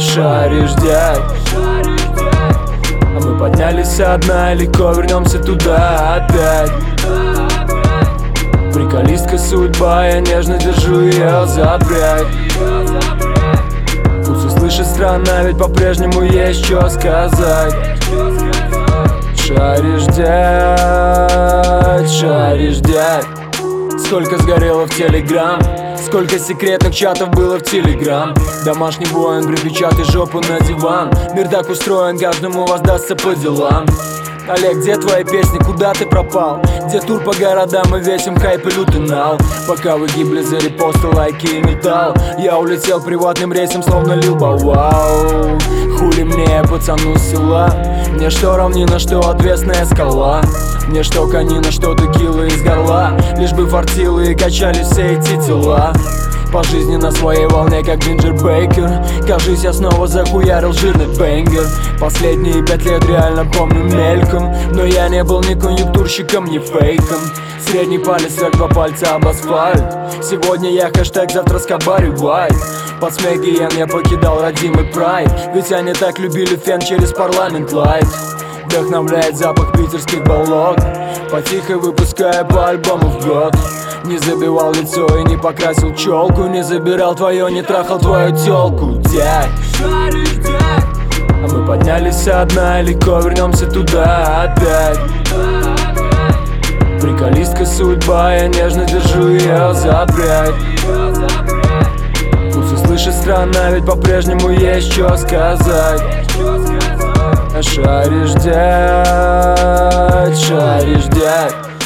Шаришь, дядь. А мы поднялись со дна, легко вернемся туда опять. Приколистка судьба, я нежно держу ее за прядь. Пусть услышит страна, ведь по-прежнему есть что сказать. Шаришь, дядь, шаришь, дядь. Сколько сгорело в Телеграм, сколько секретных чатов было в Телеграм. Домашний воин, припечатай жопу на диван. Мир так устроен, каждому воздастся по делам. Олег, где твои песни, куда ты пропал? Где тур по городам и весим хайп и лютый нал? Пока вы гибли за репосты, лайки и металл, я улетел приватным рейсом, словно Лил Бау. Хули мне, пацану с села? Мне что равнина, что отвесная скала? Мне что конина, что текила из горла? Лишь бы фартило и качались все эти тела. По жизни на своей волне, как Джинджер Бейкер. Кажись, я снова захуярил жирный бенгер. Последние 5 лет реально помню мельком, но я не был ни конъюнктурщиком, ни фейком. Средний палец, как 2 пальца об асфальт. Сегодня я хэштег, завтра скобарь вайт. Под смех гиен я покидал родимый прайд, ведь они так любили фен через парламент лайт. Вдохновляет запах питерских болот, потихо выпуская по альбому в год. Не забивал лицо и не покрасил челку, не забирал твое, не трахал твою тёлку, дядь. А мы поднялись со дна, легко вернемся туда опять. Приколистка судьба, я нежно держу ее за прядь. Пусть услышит страна, ведь по-прежнему есть что сказать. Шаришь, дядь, шаришь, дядь.